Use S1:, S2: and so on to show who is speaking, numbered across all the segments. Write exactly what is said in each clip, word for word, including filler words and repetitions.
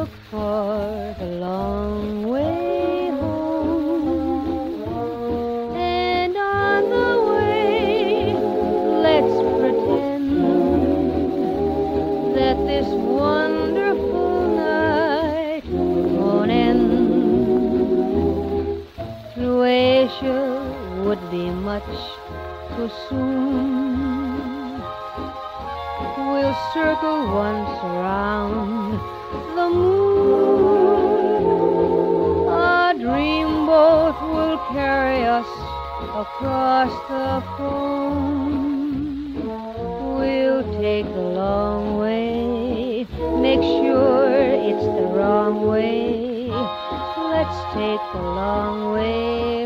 S1: look for the long way home. And on the way, let's pretend that this wonderful night won't end. Through Asia would be much too soon. We'll circle once around the moon. A dreamboat will carry us across the foam. We'll take the long way, make sure it's the wrong way. Let's take the long way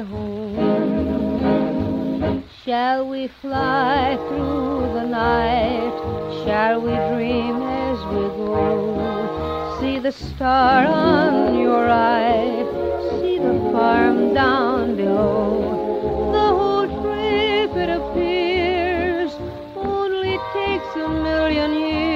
S1: home. Shall we fly through the night? Shall we dream as we go? See the star on your right, see the farm down below. The whole trip, it appears, only takes a million years.